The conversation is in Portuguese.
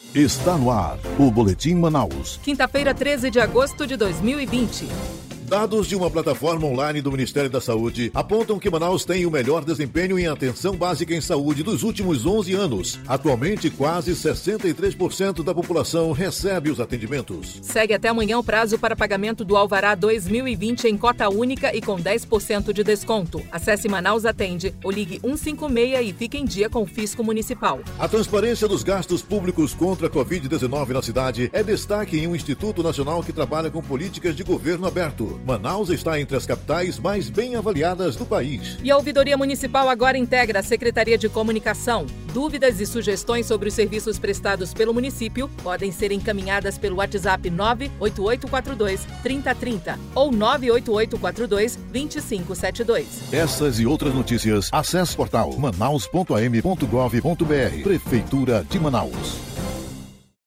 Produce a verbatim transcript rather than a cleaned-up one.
Está no ar o Boletim Manaus. Quinta-feira, treze de agosto de dois mil e vinte. Dados de uma plataforma online do Ministério da Saúde apontam que Manaus tem o melhor desempenho em atenção básica em saúde dos últimos onze anos. Atualmente, quase sessenta e três por cento da população recebe os atendimentos. Segue até amanhã o prazo para pagamento do Alvará dois mil e vinte em cota única e com dez por cento de desconto. Acesse Manaus Atende ou ligue um cinco seis e fique em dia com o Fisco Municipal. A transparência dos gastos públicos contra a covid dezenove na cidade é destaque em um Instituto Nacional que trabalha com políticas de governo aberto. Manaus está entre as capitais mais bem avaliadas do país. E a Ouvidoria Municipal agora integra a Secretaria de Comunicação. Dúvidas e sugestões sobre os serviços prestados pelo município podem ser encaminhadas pelo WhatsApp nove oito oito quatro dois, três zero três zero ou nove oito oito quatro dois, dois cinco sete dois. Essas e outras notícias, acesse o portal manaus ponto a m ponto gov ponto b r. Prefeitura de Manaus.